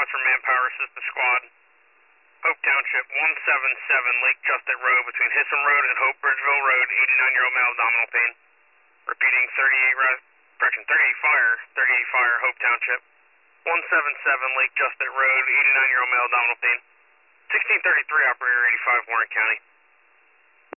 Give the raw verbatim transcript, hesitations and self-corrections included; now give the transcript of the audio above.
request from Manpower Assistance Squad. Hope Township, one seven seven Lake Justice Road between Hissam Road and Hope Bridgeville Road, eighty-nine-year-old male, abdominal pain. Repeating, thirty-eight, correction, thirty-eight Fire, thirty-eight Fire, Hope Township. one seven seven Lake Justice Road, eighty-nine-year-old male, abdominal pain. sixteen thirty-three, operator eighty-five, Warren County.